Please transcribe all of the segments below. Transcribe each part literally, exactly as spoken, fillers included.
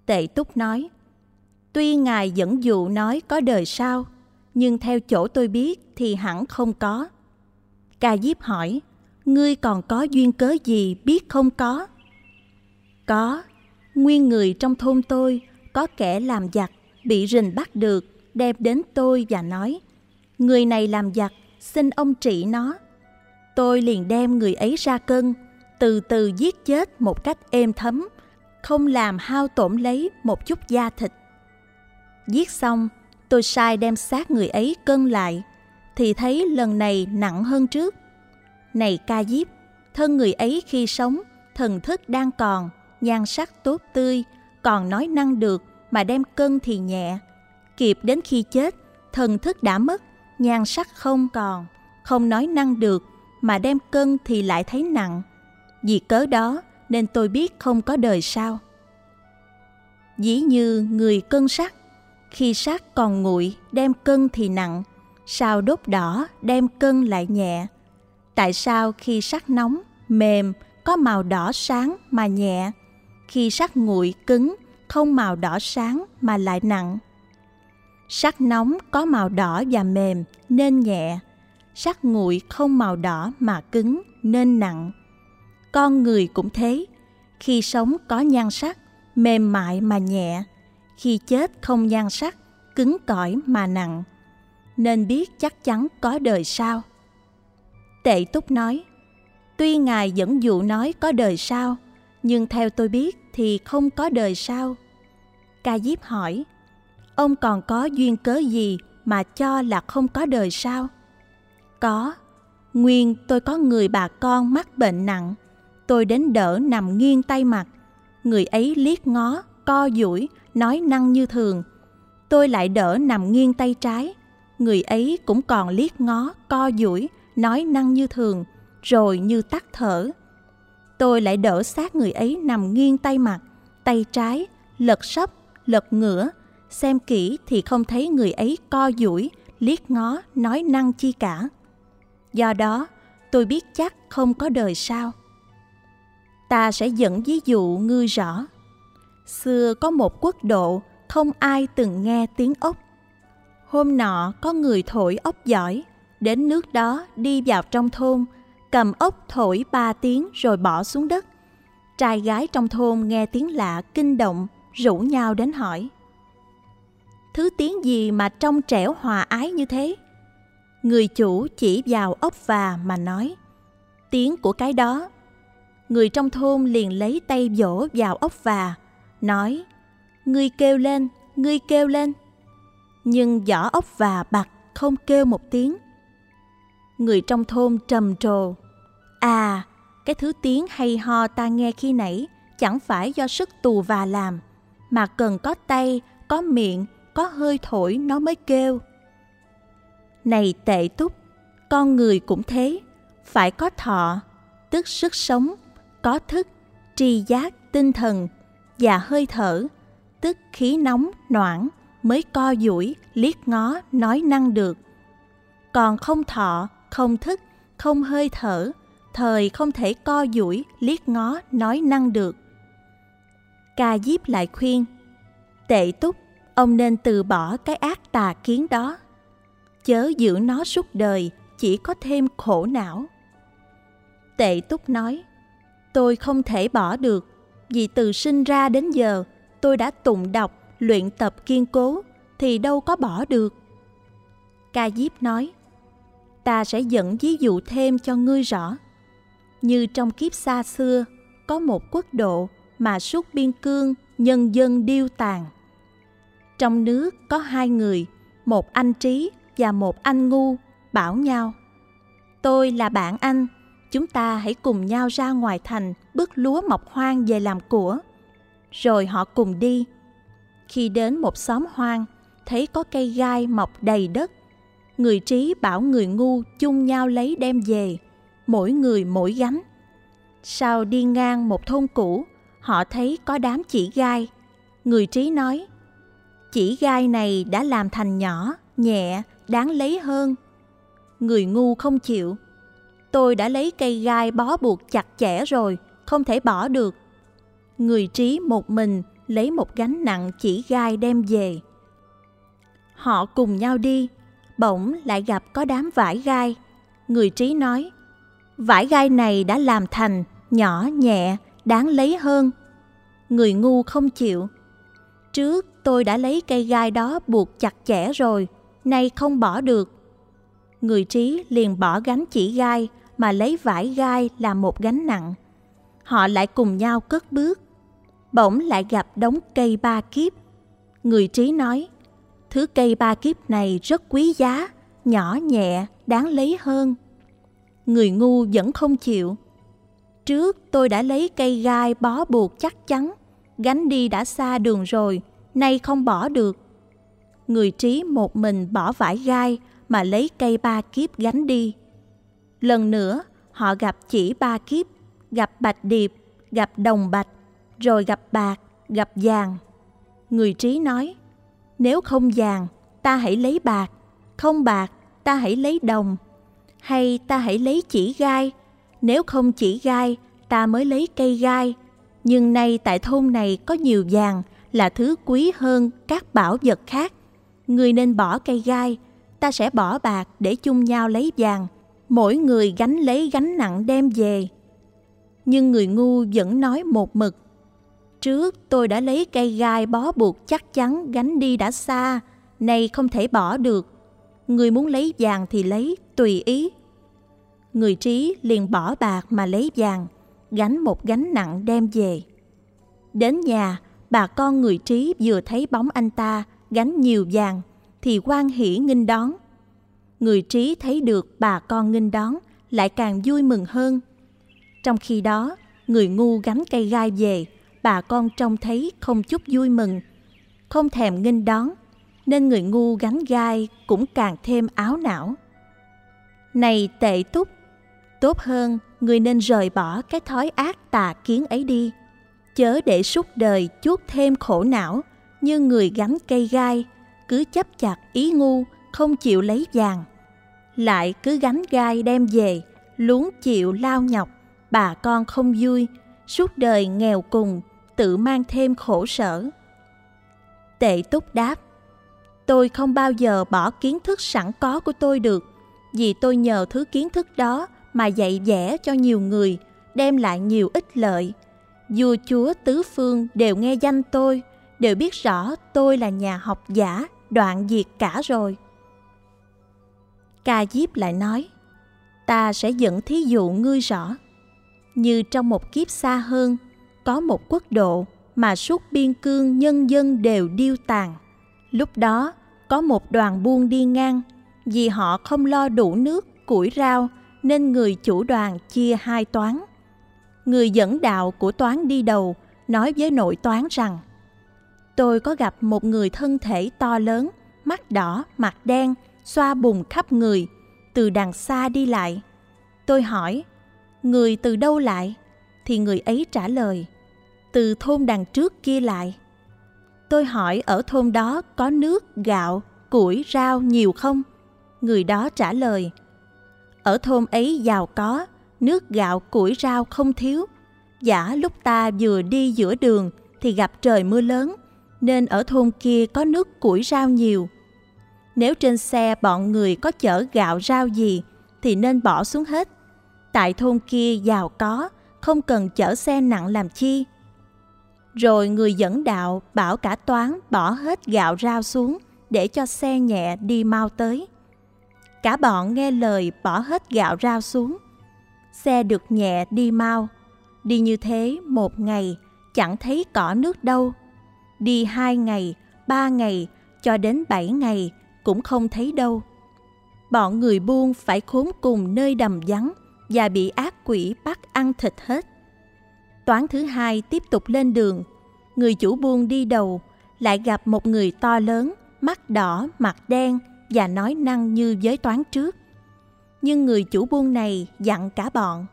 Tệ Túc nói: Tuy Ngài dẫn dụ nói có đời sau, nhưng theo chỗ tôi biết thì hẳn không có. Ca Diếp hỏi: Ngươi còn có duyên cớ gì biết không có? Có, nguyên người trong thôn tôi có kẻ làm giặc bị rình bắt được, đem đến tôi và nói: Người này làm giặc, xin ông trị nó. Tôi liền đem người ấy ra cân, từ từ giết chết một cách êm thấm, không làm hao tổn lấy một chút da thịt. Giết xong, tôi sai đem xác người ấy cân lại, thì thấy lần này nặng hơn trước. Này Ca Diếp, thân người ấy khi sống, thần thức đang còn, nhan sắc tốt tươi, còn nói năng được, mà đem cân thì nhẹ. Kịp đến khi chết, thần thức đã mất, nhan sắc không còn, không nói năng được, mà đem cân thì lại thấy nặng. Vì cớ đó nên tôi biết không có đời sau. Dĩ như người cân sắt, khi sắt còn nguội đem cân thì nặng, sao đốt đỏ đem cân lại nhẹ? Tại sao khi sắt nóng, mềm, có màu đỏ sáng mà nhẹ, khi sắt nguội cứng, không màu đỏ sáng mà lại nặng? Sắt nóng có màu đỏ và mềm nên nhẹ, sắt nguội không màu đỏ mà cứng nên nặng. Con người cũng thế, khi sống có nhan sắc, mềm mại mà nhẹ, khi chết không nhan sắc, cứng cỏi mà nặng, nên biết chắc chắn có đời sau. Tệ Túc nói: Tuy Ngài dẫn dụ nói có đời sau, nhưng theo tôi biết thì không có đời sau. Ca Diếp hỏi: Ông còn có duyên cớ gì mà cho là không có đời sau? Có, nguyên tôi có người bà con mắc bệnh nặng, tôi đến đỡ nằm nghiêng tay mặt, người ấy liếc ngó, co duỗi, nói năng như thường. Tôi lại đỡ nằm nghiêng tay trái, người ấy cũng còn liếc ngó, co duỗi, nói năng như thường, rồi như tắt thở. Tôi lại đỡ sát người ấy nằm nghiêng tay mặt, tay trái, lật sấp, lật ngửa, xem kỹ thì không thấy người ấy co duỗi, liếc ngó, nói năng chi cả. Do đó, tôi biết chắc không có đời sau. Ta sẽ dẫn ví dụ ngươi rõ. Xưa có một quốc độ, không ai từng nghe tiếng ốc. Hôm nọ có người thổi ốc giỏi, đến nước đó đi vào trong thôn, cầm ốc thổi ba tiếng rồi bỏ xuống đất. Trai gái trong thôn nghe tiếng lạ kinh động, rủ nhau đến hỏi: Thứ tiếng gì mà trong trẻo hòa ái như thế? Người chủ chỉ vào ốc và mà nói: Tiếng của cái đó. Người trong thôn liền lấy tay vỗ vào ốc và, nói: Ngươi kêu lên, ngươi kêu lên. Nhưng vỏ ốc và bặt không kêu một tiếng. Người trong thôn trầm trồ: À, cái thứ tiếng hay ho ta nghe khi nãy chẳng phải do sức tù và làm, mà cần có tay, có miệng, có hơi thổi nó mới kêu. Này Tệ Túc, con người cũng thế, phải có thọ, tức sức sống, có thức, tri giác, tinh thần, và hơi thở, tức khí nóng, noãn, mới co duỗi, liếc ngó, nói năng được. Còn không thọ, không thức, không hơi thở, thời không thể co duỗi, liếc ngó, nói năng được. Ca Diếp lại khuyên: Tệ Túc, ông nên từ bỏ cái ác tà kiến đó, chớ giữ nó suốt đời, chỉ có thêm khổ não. Tệ Túc nói: Tôi không thể bỏ được, vì từ sinh ra đến giờ tôi đã tụng đọc, luyện tập kiên cố, thì đâu có bỏ được. Ca Diếp nói: Ta sẽ dẫn ví dụ thêm cho ngươi rõ. Như trong kiếp xa xưa, có một quốc độ mà suốt biên cương nhân dân điêu tàn. Trong nước có hai người, một anh trí và một anh ngu, bảo nhau: Tôi là bạn anh, chúng ta hãy cùng nhau ra ngoài thành bứt lúa mọc hoang về làm của. Rồi họ cùng đi. Khi đến một xóm hoang, thấy có cây gai mọc đầy đất. Người trí bảo người ngu chung nhau lấy đem về, mỗi người mỗi gánh. Sau đi ngang một thôn cũ, họ thấy có đám chỉ gai. Người trí nói: Chỉ gai này đã làm thành nhỏ, nhẹ, đáng lấy hơn. Người ngu không chịu: Tôi đã lấy cây gai bó buộc chặt chẽ rồi, không thể bỏ được. Người trí một mình lấy một gánh nặng chỉ gai đem về. Họ cùng nhau đi, bỗng lại gặp có đám vải gai. Người trí nói, vải gai này đã làm thành, nhỏ nhẹ, đáng lấy hơn. Người ngu không chịu. Trước tôi đã lấy cây gai đó buộc chặt chẽ rồi, nay không bỏ được. Người trí liền bỏ gánh chỉ gai mà lấy vải gai làm một gánh nặng. Họ lại cùng nhau cất bước. Bỗng lại gặp đống cây ba kiếp. Người trí nói, thứ cây ba kiếp này rất quý giá, nhỏ nhẹ, đáng lấy hơn. Người ngu vẫn không chịu. Trước tôi đã lấy cây gai bó buộc chắc chắn, gánh đi đã xa đường rồi, nay không bỏ được. Người trí một mình bỏ vải gai mà lấy cây ba kiếp gánh đi. Lần nữa họ gặp chỉ ba kiếp, gặp bạch điệp, gặp đồng bạch, rồi gặp bạc, gặp vàng. Người trí nói, nếu không vàng, ta hãy lấy bạc, không bạc, ta hãy lấy đồng. Hay ta hãy lấy chỉ gai, nếu không chỉ gai, ta mới lấy cây gai. Nhưng nay tại thôn này có nhiều vàng, là thứ quý hơn các bảo vật khác. Người nên bỏ cây gai, ta sẽ bỏ bạc để chung nhau lấy vàng, mỗi người gánh lấy gánh nặng đem về. Nhưng người ngu vẫn nói một mực, trước tôi đã lấy cây gai bó buộc chắc chắn, gánh đi đã xa, nay không thể bỏ được. Người muốn lấy vàng thì lấy, tùy ý. Người trí liền bỏ bạc mà lấy vàng, gánh một gánh nặng đem về. Đến nhà, bà con người trí vừa thấy bóng anh ta gánh nhiều vàng thì hoan hỉ nghênh đón. Người trí thấy được bà con nghênh đón lại càng vui mừng hơn. Trong khi đó, người ngu gánh cây gai về, bà con trông thấy không chút vui mừng, không thèm nghênh đón, nên người ngu gánh gai cũng càng thêm áo não. Này Tệ Túc, tốt hơn người nên rời bỏ cái thói ác tà kiến ấy đi, chớ để suốt đời chuốc thêm khổ não như người gánh cây gai, cứ chấp chặt ý ngu, không chịu lấy vàng. Lại cứ gánh gai đem về, luống chịu lao nhọc, bà con không vui, suốt đời nghèo cùng, tự mang thêm khổ sở. Tệ Túc đáp, tôi không bao giờ bỏ kiến thức sẵn có của tôi được, vì tôi nhờ thứ kiến thức đó mà dạy dỗ cho nhiều người, đem lại nhiều ích lợi. Vua chúa tứ phương đều nghe danh tôi, đều biết rõ tôi là nhà học giả, đoạn diệt cả rồi. Ca Diếp lại nói, ta sẽ dẫn thí dụ ngươi rõ. Như trong một kiếp xa hơn, có một quốc độ mà suốt biên cương nhân dân đều điêu tàn. Lúc đó có một đoàn buôn đi ngang, vì họ không lo đủ nước, củi rau, nên người chủ đoàn chia hai toán. Người dẫn đạo của toán đi đầu nói với nội toán rằng, tôi có gặp một người thân thể to lớn, mắt đỏ, mặt đen, xoa bùn khắp người, từ đằng xa đi lại. Tôi hỏi, người từ đâu lại? Thì người ấy trả lời, từ thôn đằng trước kia lại. Tôi hỏi ở thôn đó có nước, gạo, củi, rau nhiều không? Người đó trả lời, ở thôn ấy giàu có, nước gạo củi rau không thiếu. Giả lúc ta vừa đi giữa đường thì gặp trời mưa lớn, nên ở thôn kia có nước củi rau nhiều. Nếu trên xe bọn người có chở gạo rau gì thì nên bỏ xuống hết. Tại thôn kia giàu có, không cần chở xe nặng làm chi. Rồi người dẫn đạo bảo cả toán bỏ hết gạo rau xuống để cho xe nhẹ đi mau tới. Cả bọn nghe lời bỏ hết gạo rau xuống. Xe được nhẹ đi mau. Đi như thế một ngày chẳng thấy cỏ nước đâu. Đi hai ngày, ba ngày, cho đến bảy ngày cũng không thấy đâu. Bọn người buôn phải khốn cùng nơi đầm vắng và bị ác quỷ bắt ăn thịt hết. Toán thứ hai tiếp tục lên đường. Người chủ buôn đi đầu lại gặp một người to lớn, mắt đỏ, mặt đen và nói năng như với toán trước. Nhưng người chủ buôn này dặn cả bọn,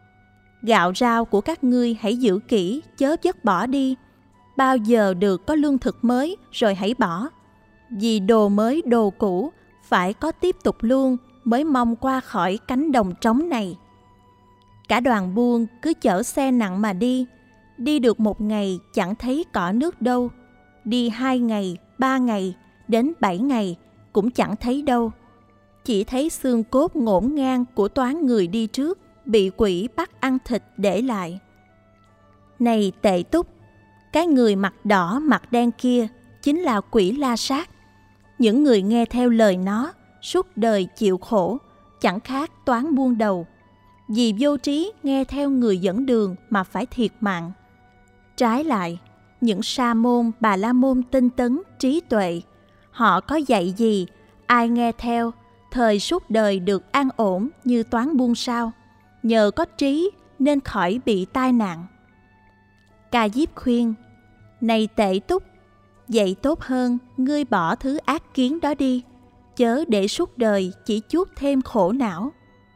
gạo rau của các ngươi hãy giữ kỹ, chớ vứt bỏ đi. Bao giờ được có lương thực mới rồi hãy bỏ. Vì đồ mới đồ cũ phải có tiếp tục luôn mới mong qua khỏi cánh đồng trống này. Cả đoàn buôn cứ chở xe nặng mà đi, Đi được một ngày chẳng thấy cỏ nước đâu. Đi hai ngày, ba ngày, đến bảy ngày cũng chẳng thấy đâu. Chỉ thấy xương cốt ngổn ngang của toán người đi trước bị quỷ bắt ăn thịt để lại. Này Tệ Túc, cái người mặt đỏ mặt đen kia chính là quỷ La Sát. Những người nghe theo lời nó suốt đời chịu khổ, chẳng khác toán buôn đầu. Vì vô trí nghe theo người dẫn đường mà phải thiệt mạng. Trái lại, những sa môn bà la môn tinh tấn trí tuệ, họ có dạy gì, ai nghe theo, thời suốt đời được an ổn như toán buôn sao. Nhờ có trí nên khỏi bị tai nạn. Ca Diếp khuyên: Này Tệ Túc, vậy tốt hơn ngươi bỏ thứ ác kiến đó đi, chớ để suốt đời chỉ chuốc thêm khổ não.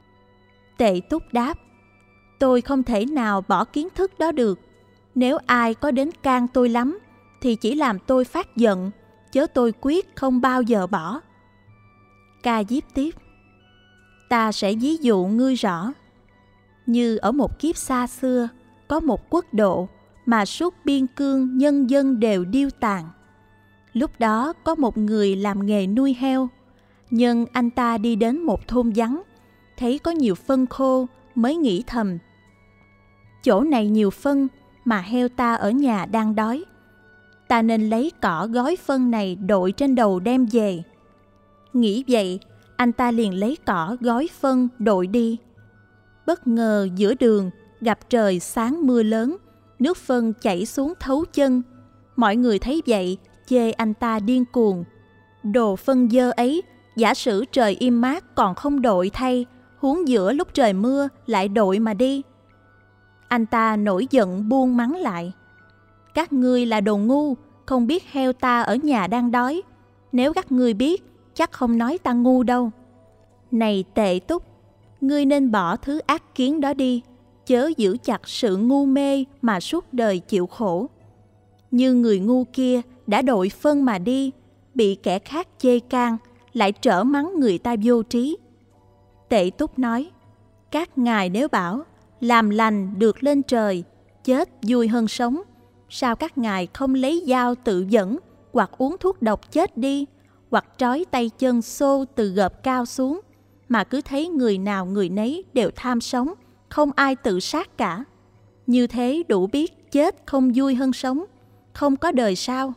Tệ Túc đáp: Tôi không thể nào bỏ kiến thức đó được. Nếu ai có đến can tôi lắm thì chỉ làm tôi phát giận, chớ tôi quyết không bao giờ bỏ. Ca Diếp tiếp: Ta sẽ ví dụ ngươi rõ. Như ở một kiếp xa xưa, có một quốc độ mà suốt biên cương nhân dân đều điêu tàn. Lúc đó có một người làm nghề nuôi heo. Nhưng anh ta đi đến một thôn vắng, thấy có nhiều phân khô mới nghĩ thầm: Chỗ này nhiều phân mà heo ta ở nhà đang đói. Ta nên lấy cỏ gói phân này đội trên đầu đem về. Nghĩ vậy, anh ta liền lấy cỏ gói phân đội đi. Bất ngờ giữa đường gặp trời sáng mưa lớn, nước phân chảy xuống thấu chân. Mọi người thấy vậy chê anh ta điên cuồng. Đồ phân dơ ấy, giả sử trời im mát còn không đội thay, huống giữa lúc trời mưa lại đội mà đi. Anh ta nổi giận buông mắng lại: Các ngươi là đồ ngu, không biết heo ta ở nhà đang đói. Nếu các ngươi biết, chắc không nói ta ngu đâu. Này Tệ Túc, ngươi nên bỏ thứ ác kiến đó đi, chớ giữ chặt sự ngu mê mà suốt đời chịu khổ. Như người ngu kia đã đội phân mà đi, bị kẻ khác chê can, lại trở mắng người ta vô trí. Tệ Túc nói: Các ngài nếu bảo làm lành được lên trời, chết vui hơn sống, sao các ngài không lấy dao tự dẫn, hoặc uống thuốc độc chết đi, hoặc trói tay chân xô từ gợp cao xuống, mà cứ thấy người nào người nấy đều tham sống, không ai tự sát cả. Như thế đủ biết chết không vui hơn sống, không có đời sau.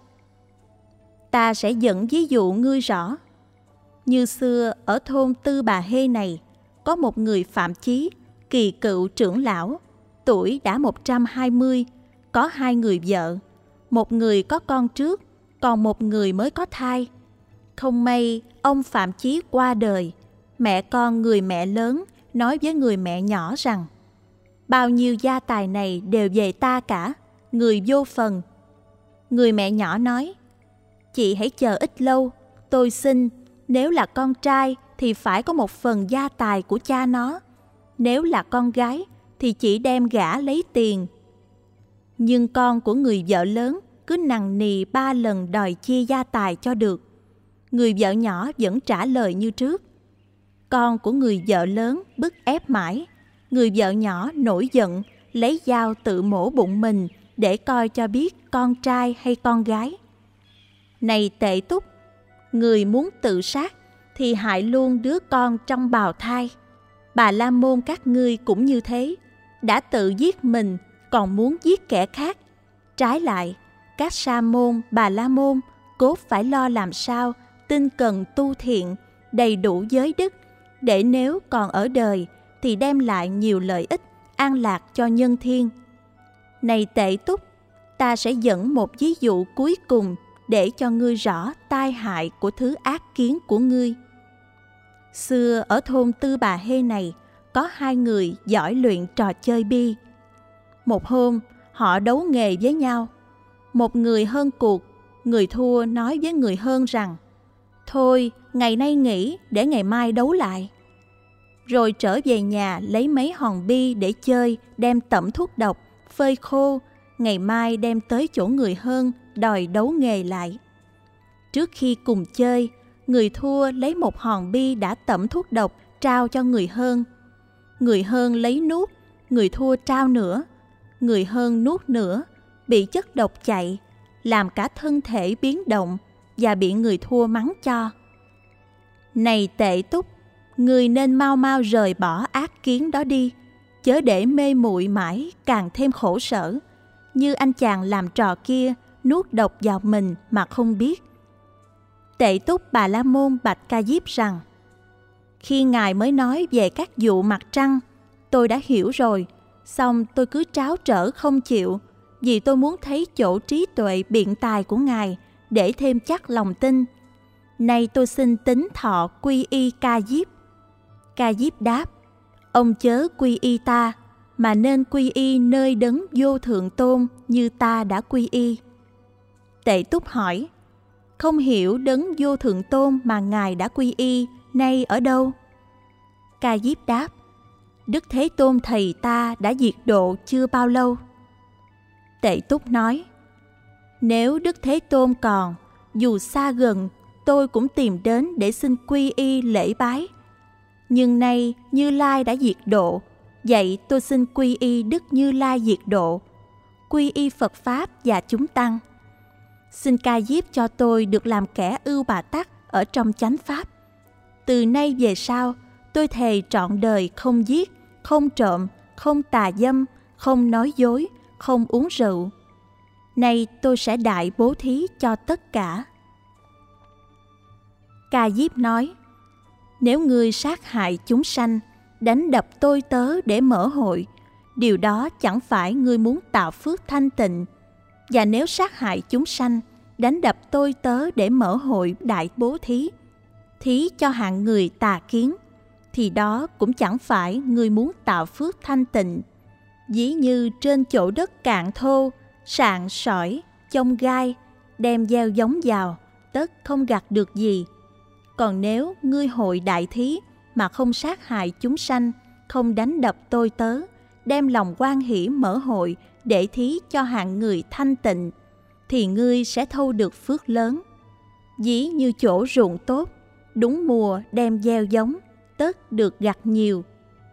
Ta sẽ dẫn ví dụ ngươi rõ. Như xưa ở thôn Tư Bà Hê này, có một người phạm chí, kỳ cựu trưởng lão, tuổi đã một trăm hai mươi, có hai người vợ. Một người có con trước, còn một người mới có thai. Không may ông phạm chí qua đời. Mẹ con người mẹ lớn nói với người mẹ nhỏ rằng: Bao nhiêu gia tài này đều về ta cả, người vô phần. Người mẹ nhỏ nói: Chị hãy chờ ít lâu, tôi xin, nếu là con trai thì phải có một phần gia tài của cha nó, nếu là con gái thì chỉ đem gả lấy tiền. Nhưng con của người vợ lớn cứ nằng nì ba lần đòi chia gia tài cho được. Người vợ nhỏ vẫn trả lời như trước. Con của người vợ lớn bức ép mãi. Người vợ nhỏ nổi giận, lấy dao tự mổ bụng mình để coi cho biết con trai hay con gái. Này Tệ Túc, người muốn tự sát thì hại luôn đứa con trong bào thai. Bà la môn các ngươi cũng như thế, đã tự giết mình còn muốn giết kẻ khác. Trái lại, các sa môn, bà la môn cốt phải lo làm sao tinh cần tu thiện, đầy đủ giới đức, để nếu còn ở đời thì đem lại nhiều lợi ích, an lạc cho nhân thiên. Này Tệ Túc, ta sẽ dẫn một ví dụ cuối cùng để cho ngươi rõ tai hại của thứ ác kiến của ngươi. Xưa ở thôn Tư Bà Hê này, có hai người giỏi luyện trò chơi bi. Một hôm, họ đấu nghề với nhau. Một người hơn cuộc, người thua nói với người hơn rằng: Thôi, ngày nay nghỉ để ngày mai đấu lại. Rồi trở về nhà lấy mấy hòn bi để chơi, đem tẩm thuốc độc, phơi khô, ngày mai đem tới chỗ người hơn đòi đấu nghề lại. Trước khi cùng chơi, người thua lấy một hòn bi đã tẩm thuốc độc trao cho người hơn. Người hơn lấy nuốt, người thua trao nữa. người hơn nuốt nữa, bị chất độc chạy, làm cả thân thể biến động và bị người thua mắng cho. Này Tệ Túc, người nên mau mau rời bỏ ác kiến đó đi, chớ để mê muội mãi càng thêm khổ sở, như anh chàng làm trò kia nuốt độc vào mình mà không biết. Tệ Túc Bà La Môn bạch Ca Diếp rằng: khi ngài mới nói về các vụ mặt trăng, tôi đã hiểu rồi, song tôi cứ tráo trở không chịu, vì tôi muốn thấy chỗ trí tuệ biện tài của ngài để thêm chắc lòng tin. Nay tôi xin tín thọ quy y Ca Diếp. Ca Diếp đáp: ông chớ quy y ta, mà nên quy y nơi đấng vô thượng tôn như ta đã quy y. Tệ Túc hỏi: không hiểu đấng vô thượng tôn mà ngài đã quy y nay ở đâu? Ca Diếp đáp: Đức Thế Tôn thầy ta đã diệt độ chưa bao lâu. Tệ Túc nói: nếu Đức Thế Tôn còn, dù xa gần, tôi cũng tìm đến để xin quy y lễ bái. Nhưng nay Như Lai đã diệt độ, vậy tôi xin quy y Đức Như Lai diệt độ, quy y Phật Pháp và chúng tăng. Xin Ca Diếp cho tôi được làm kẻ ưu bà tắc ở trong chánh Pháp. Từ nay về sau, tôi thề trọn đời không giết, không trộm, không tà dâm, không nói dối, không uống rượu. Nay tôi sẽ đại bố thí cho tất cả. Ca Diếp nói: nếu ngươi sát hại chúng sanh, đánh đập tôi tớ để mở hội, điều đó chẳng phải ngươi muốn tạo phước thanh tịnh. Và nếu sát hại chúng sanh, đánh đập tôi tớ để mở hội đại bố thí, thí cho hạng người tà kiến, thì đó cũng chẳng phải ngươi muốn tạo phước thanh tịnh. Ví như trên chỗ đất cạn thô, sạn sỏi, chông gai, đem gieo giống vào, tất không gặt được gì. Còn nếu ngươi hội đại thí mà không sát hại chúng sanh, không đánh đập tôi tớ, đem lòng hoan hỷ mở hội để thí cho hạng người thanh tịnh, thì ngươi sẽ thâu được phước lớn. Ví như chỗ ruộng tốt, đúng mùa đem gieo giống, tất được gặt nhiều.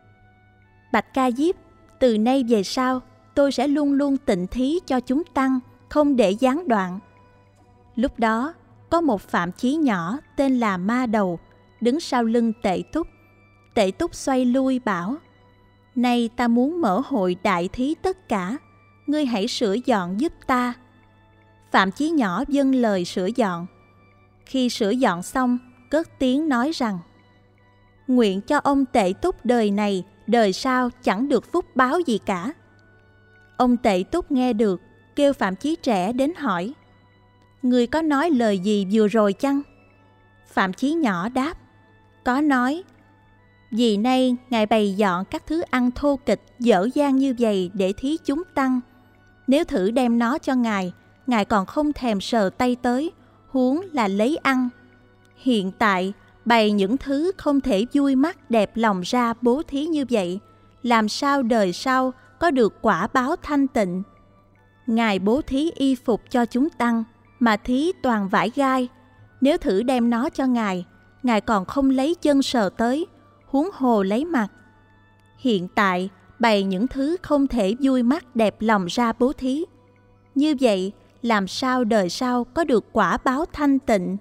Bạch Ca Diếp, từ nay về sau, tôi sẽ luôn luôn tịnh thí cho chúng tăng, không để gián đoạn. Lúc đó, có một phạm chí nhỏ tên là Ma Đầu, đứng sau lưng Tệ Túc. Tệ Túc xoay lui bảo: nay ta muốn mở hội đại thí tất cả, ngươi hãy sửa dọn giúp ta. Phạm chí nhỏ vâng lời sửa dọn. Khi sửa dọn xong, cất tiếng nói rằng: nguyện cho ông Tệ Túc đời này, đời sau chẳng được phúc báo gì cả. Ông Tệ Túc nghe được, kêu phạm chí trẻ đến hỏi: người có nói lời gì vừa rồi chăng? Phạm chí nhỏ đáp: có nói. Vì nay ngài bày dọn các thứ ăn thô kịch dở dang như vậy để thí chúng tăng. Nếu thử đem nó cho ngài, ngài còn không thèm sờ tay tới, huống là lấy ăn. Hiện tại bày những thứ không thể vui mắt đẹp lòng ra bố thí như vậy, làm sao đời sau có được quả báo thanh tịnh? Ngài bố thí y phục cho chúng tăng, mà thí toàn vải gai. Nếu thử đem nó cho ngài, ngài còn không lấy chân sờ tới, huống hồ lấy mặt. Hiện tại bày những thứ không thể vui mắt đẹp lòng ra bố thí, như vậy làm sao đời sau có được quả báo thanh tịnh?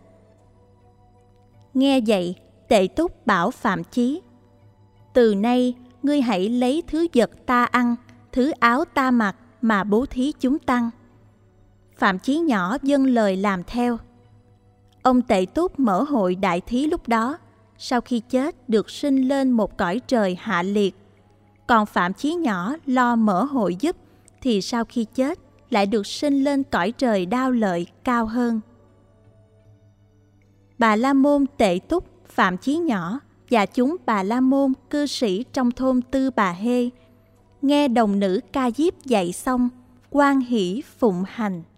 Nghe vậy, Tệ Túc bảo Phạm Chí: từ nay ngươi hãy lấy thứ vật ta ăn, thứ áo ta mặc mà bố thí chúng tăng. Phạm Chí nhỏ vâng lời làm theo. Ông Tệ Túc mở hội đại thí lúc đó, sau khi chết được sinh lên một cõi trời hạ liệt. Còn Phạm Chí nhỏ lo mở hội giúp, thì sau khi chết lại được sinh lên cõi trời đao lợi cao hơn. Bà La Môn Tệ Túc, Phạm Chí nhỏ và chúng Bà La Môn cư sĩ trong thôn Tư Bà Hê nghe đồng nữ Ca Diếp dạy xong, hoan hỷ phụng hành.